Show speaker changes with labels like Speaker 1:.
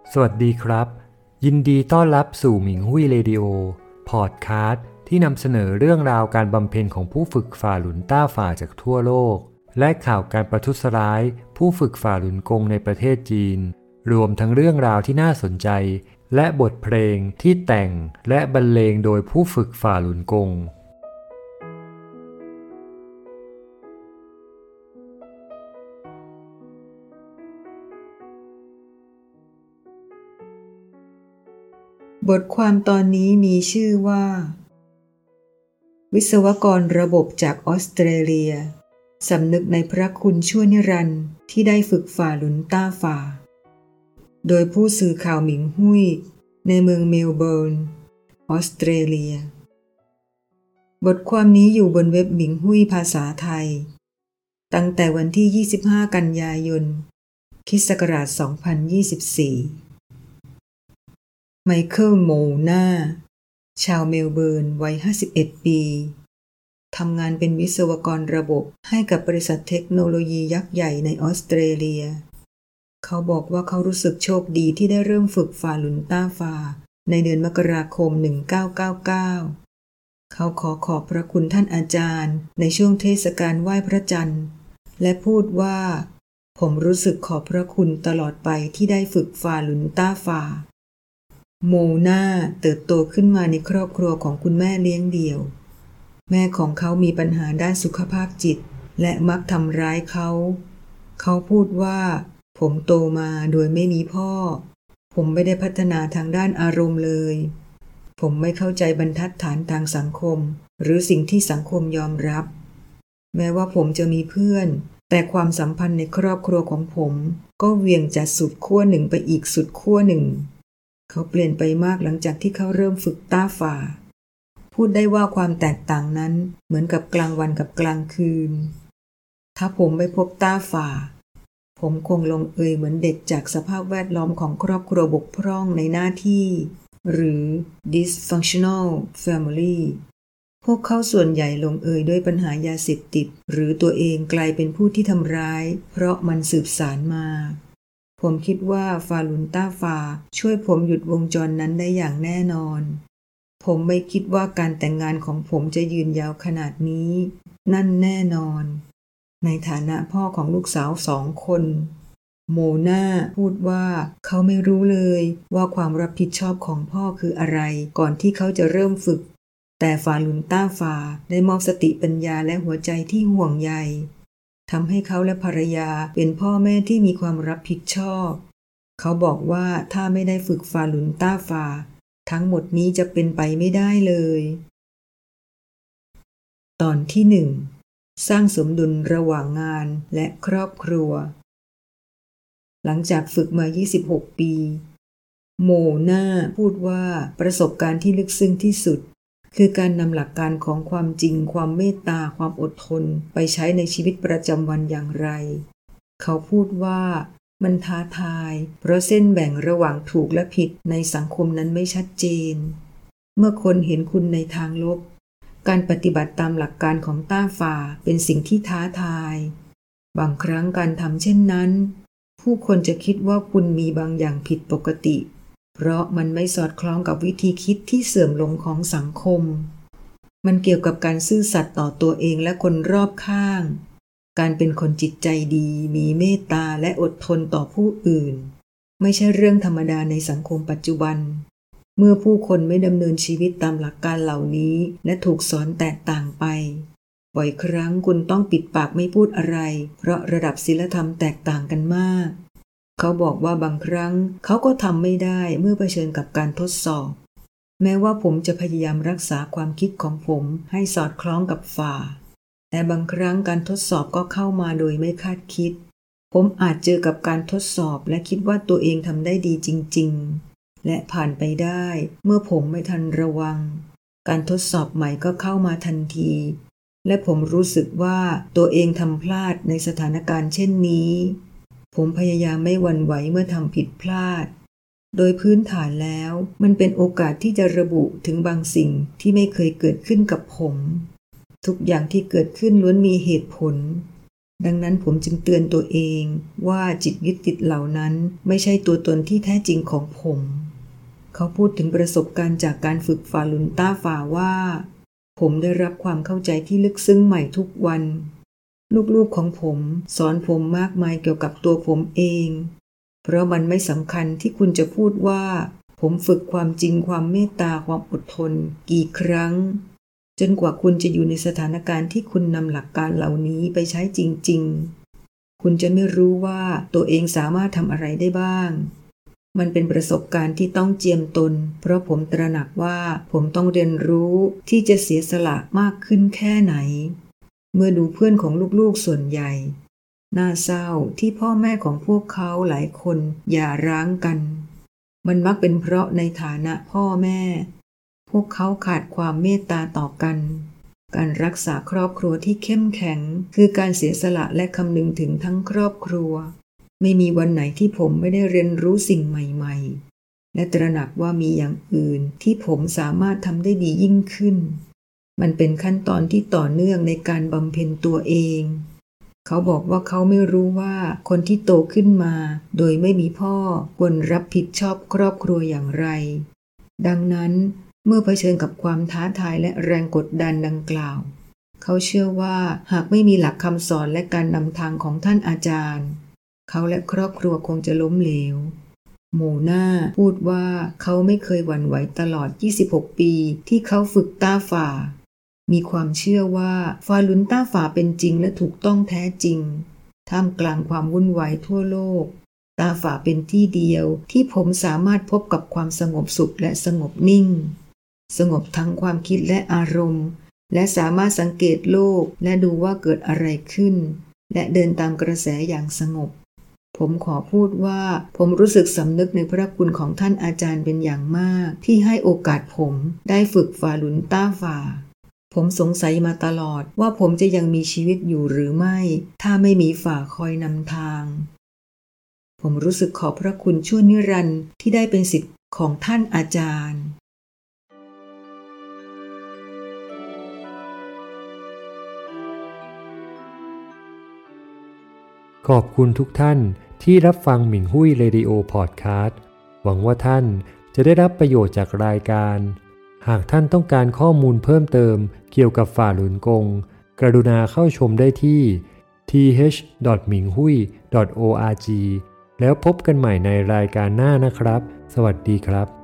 Speaker 1: สวัสดีครับยินดีต้อนรับสู่หมิงหุ้ยเรดิโอพอดคาสต์ที่นำเสนอเรื่องราวการบำเพ็ญของผู้ฝึกฝ่าหลุนต้าฝ่าจากทั่วโลกและข่าวการประทุษร้ายผู้ฝึกฝ่าหลุนกงในประเทศจีนรวมทั้งเรื่องราวที่น่าสนใจและบทเพลงที่แต่งและบรรเลงโดยผู้ฝึกฝ่าหลุนกง
Speaker 2: บทความตอนนี้มีชื่อว่าวิศวกรระบบจากออสเตรเลียสำนึกในพระคุณชั่วนิรันดร์ที่ได้ฝึกฝ่าหลุนต้าฝ่าโดยผู้สื่อข่าวหมิงหุ้ยในเมืองเมลเบิร์นออสเตรเลียบทความนี้อยู่บนเว็บหมิงหุ้ยภาษาไทยตั้งแต่วันที่25กันยายนค.ศ. 2024ไมเคิล โมนาชาวเมลเบิร์นวัย51ปีทำงานเป็นวิศวกรระบบให้กับบริษัทเทคโนโลยียักษ์ใหญ่ในออสเตรเลียเขาบอกว่าเขารู้สึกโชคดีที่ได้เริ่มฝึกฝ่าหลุนต้าฝ่าในเดือนมกราคม1999เขาขอบพระคุณท่านอาจารย์ในช่วงเทศกาลไหว้พระจันทร์และพูดว่าผมรู้สึกขอบพระคุณตลอดไปที่ได้ฝึกฝ่าหลุนต้าฝ่าโมนาเติบโตขึ้นมาในครอบครัวของคุณแม่เลี้ยงเดี่ยวแม่ของเขามีปัญหาด้านสุขภาพจิตและมักทำร้ายเขาพูดว่าผมโตมาโดยไม่มีพ่อผมไม่ได้พัฒนาทางด้านอารมณ์เลยผมไม่เข้าใจบรรทัดฐานทางสังคมหรือสิ่งที่สังคมยอมรับแม้ว่าผมจะมีเพื่อนแต่ความสัมพันธ์ในครอบครัวของผมก็เหวี่ยงจากสุดขั้วหนึ่งไปอีกสุดขั้วหนึ่งเขาเปลี่ยนไปมากหลังจากที่เขาเริ่มฝึกต้าฝ่าพูดได้ว่าความแตกต่างนั้นเหมือนกับกลางวันกับกลางคืนถ้าผมไม่พบต้าฝ่าผมคงลงเอยเหมือนเด็กจากสภาพแวดล้อมของครอบครัวบกพร่องในหน้าที่หรือ dysfunctional family พวกเขาส่วนใหญ่ลงเอยด้วยปัญหายาเสพติดหรือตัวเองกลายเป็นผู้ที่ทำร้ายเพราะมันสืบสานมาผมคิดว่าฟาลุนต้าฟาช่วยผมหยุดวงจรนั้นได้อย่างแน่นอนผมไม่คิดว่าการแต่งงานของผมจะยืนยาวขนาดนี้นั่นแน่นอนในฐานะพ่อของลูกสาว2 คนโมนาพูดว่าเขาไม่รู้เลยว่าความรับผิดชอบของพ่อคืออะไรก่อนที่เขาจะเริ่มฝึกแต่ฟาลุนต้าฟาได้มอบสติปัญญาและหัวใจที่ห่วงใยทำให้เขาและภรรยาเป็นพ่อแม่ที่มีความรับผิดชอบเขาบอกว่าถ้าไม่ได้ฝึกฟาลุนต้าฟาทั้งหมดนี้จะเป็นไปไม่ได้เลยตอนที่1สร้างสมดุลระหว่างงานและครอบครัวหลังจากฝึกมา26 ปีโมนาพูดว่าประสบการณ์ที่ลึกซึ้งที่สุดคือการนำหลักการของความจริงความเมตตาความอดทนไปใช้ในชีวิตประจำวันอย่างไรเขาพูดว่ามันท้าทายเพราะเส้นแบ่งระหว่างถูกและผิดในสังคมนั้นไม่ชัดเจนเมื่อคนเห็นคุณในทางลบการปฏิบัติตามหลักการของต้าฝ่าเป็นสิ่งที่ท้าทายบางครั้งการทำเช่นนั้นผู้คนจะคิดว่าคุณมีบางอย่างผิดปกติเพราะมันไม่สอดคล้องกับวิธีคิดที่เสื่อมลงของสังคมมันเกี่ยวกับการซื่อสัตย์ต่อตัวเองและคนรอบข้างการเป็นคนจิตใจดีมีเมตตาและอดทนต่อผู้อื่นไม่ใช่เรื่องธรรมดาในสังคมปัจจุบันเมื่อผู้คนไม่ดำเนินชีวิตตามหลักการเหล่านี้และถูกสอนแตกต่างไปบ่อยครั้งคุณต้องปิดปากไม่พูดอะไรเพราะระดับศีลธรรมแตกต่างกันมากเขาบอกว่าบางครั้งเขาก็ทำไม่ได้เมื่อเผชิญกับการทดสอบแม้ว่าผมจะพยายามรักษาความคิดของผมให้สอดคล้องกับฝ่าแต่บางครั้งการทดสอบก็เข้ามาโดยไม่คาดคิดผมอาจเจอกับการทดสอบและคิดว่าตัวเองทำได้ดีจริงๆและผ่านไปได้เมื่อผมไม่ทันระวังการทดสอบใหม่ก็เข้ามาทันทีและผมรู้สึกว่าตัวเองทำพลาดในสถานการณ์เช่นนี้ผมพยายามไม่หวั่นไหวเมื่อทำผิดพลาดโดยพื้นฐานแล้วมันเป็นโอกาสที่จะระบุถึงบางสิ่งที่ไม่เคยเกิดขึ้นกับผมทุกอย่างที่เกิดขึ้นล้วนมีเหตุผลดังนั้นผมจึงเตือนตัวเองว่าจิตยึดติดเหล่านั้นไม่ใช่ตัวตนที่แท้จริงของผมเขาพูดถึงประสบการณ์จากการฝึกฝ่าลุนต้าฝ่าว่าผมได้รับความเข้าใจที่ลึกซึ้งใหม่ทุกวันลูกๆของผมสอนผมมากมายเกี่ยวกับตัวผมเองเพราะมันไม่สำคัญที่คุณจะพูดว่าผมฝึกความจริงความเมตตาความอดทนกี่ครั้งจนกว่าคุณจะอยู่ในสถานการณ์ที่คุณนำหลักการเหล่านี้ไปใช้จริงๆคุณจะไม่รู้ว่าตัวเองสามารถทำอะไรได้บ้างมันเป็นประสบการณ์ที่ต้องเจียมตนเพราะผมตระหนักว่าผมต้องเรียนรู้ที่จะเสียสละมากขึ้นแค่ไหนเมื่อดูเพื่อนของลูกๆส่วนใหญ่น่าเศร้าที่พ่อแม่ของพวกเขาหลายคนหย่าร้างกันมันมักเป็นเพราะในฐานะพ่อแม่พวกเขาขาดความเมตตาต่อกันการรักษาครอบครัวที่เข้มแข็งคือการเสียสละและคำนึงถึงทั้งครอบครัวไม่มีวันไหนที่ผมไม่ได้เรียนรู้สิ่งใหม่ๆและตระหนักว่ามีอย่างอื่นที่ผมสามารถทำได้ดียิ่งขึ้นมันเป็นขั้นตอนที่ต่อเนื่องในการบำเพ็ญตัวเองเขาบอกว่าเขาไม่รู้ว่าคนที่โตขึ้นมาโดยไม่มีพ่อควรรับผิดชอบครอบครัวอย่างไรดังนั้นเมื่อเผชิญกับความท้าทายและแรงกดดันดังกล่าวเขาเชื่อว่าหากไม่มีหลักคำสอนและการนำทางของท่านอาจารย์เขาและครอบครัวคงจะล้มเหลวโมนาพูดว่าเขาไม่เคยหวั่นไหวตลอด26ปีที่เขาฝึกต้าฝ่ามีความเชื่อว่าฟาลุนต้าฝ่าเป็นจริงและถูกต้องแท้จริงท่ามกลางความวุ่นวายทั่วโลกต้าฝ่าเป็นที่เดียวที่ผมสามารถพบกับความสงบสุขและสงบนิ่งสงบทั้งความคิดและอารมณ์และสามารถสังเกตโลกและดูว่าเกิดอะไรขึ้นและเดินตามกระแสอย่างสงบผมขอพูดว่าผมรู้สึกสำนึกในพระคุณของท่านอาจารย์เป็นอย่างมากที่ให้โอกาสผมได้ฝึกฝ่าลุนต้าฝ่าผมสงสัยมาตลอดว่าผมจะยังมีชีวิตอยู่หรือไม่ถ้าไม่มีฝ่าคอยนำทางผมรู้สึกขอบพระคุณชั่วนิรันดร์ที่ได้เป็นศิษย์ของท่านอาจารย์
Speaker 1: ขอบคุณทุกท่านที่รับฟังหมิงหุ้ยเรดิโอพอดคาสต์หวังว่าท่านจะได้รับประโยชน์จากรายการหากท่านต้องการข้อมูลเพิ่มเติมเกี่ยวกับฝ่าหลุนกงกรุณาเข้าชมได้ที่ th.minghui.org แล้วพบกันใหม่ในรายการหน้านะครับสวัสดีครับ